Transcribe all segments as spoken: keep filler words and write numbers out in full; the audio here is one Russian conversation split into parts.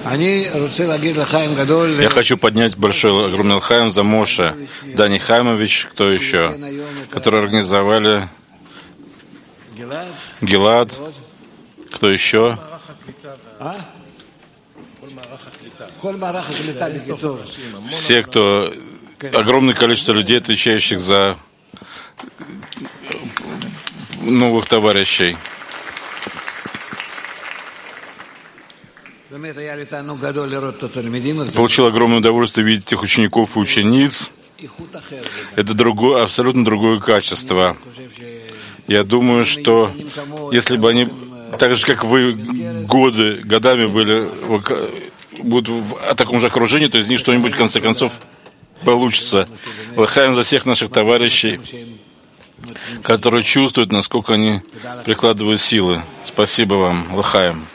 Я хочу поднять большой, огромный лхаим за Моше, Дани Хаймович, кто еще, которые организовали Гилад, кто еще? Все, кто... Огромное количество людей, отвечающих за новых товарищей. Получил огромное удовольствие видеть этих учеников и учениц. Это другое, абсолютно другое качество. Я думаю, что если бы они, так же как вы, годы, годами были, будут в таком же окружении, то из них что-нибудь в конце концов получится. Лахаем за всех наших товарищей, которые чувствуют, насколько они прикладывают силы. Спасибо вам, Лахаем.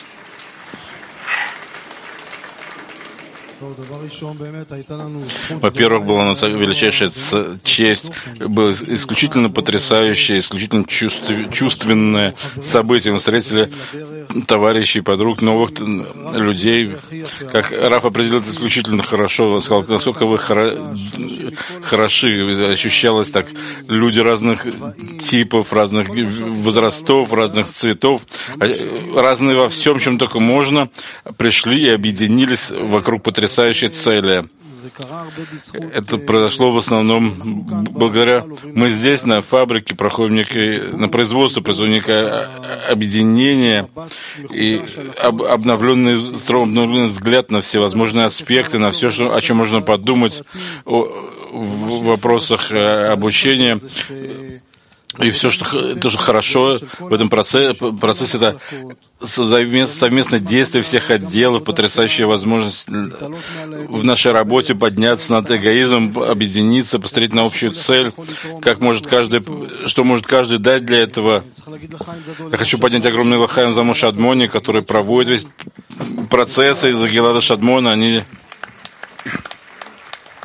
Во-первых, была у нас величайшая честь, было исключительно потрясающее, исключительно чувственное событие. Мы встретили товарищей, подруг, новых людей. Как Раф определил это исключительно хорошо, он сказал, насколько вы хоро... хороши, ощущалось так. Люди разных типов, разных возрастов, разных цветов, разные во всем, чем только можно, пришли и объединились вокруг потрясающей цели. Это произошло в основном благодаря... Мы здесь, на фабрике, проходим некое... На производство производим некое объединение и об, обновленный, обновленный взгляд на всевозможные аспекты, на все, что, о чем можно подумать о, в вопросах обучения. И все, что, то, что хорошо в этом процессе, процессе это совместное действие всех отделов, потрясающая возможность в нашей работе подняться над эгоизмом, объединиться, посмотреть на общую цель, как может каждый, что может каждый дать для этого. Я хочу поднять огромный лахаим за Моше Адмони, который проводит весь процесс из-за Гилада Шадмона. Они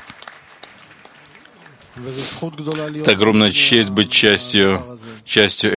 Это огромная честь быть частью, частью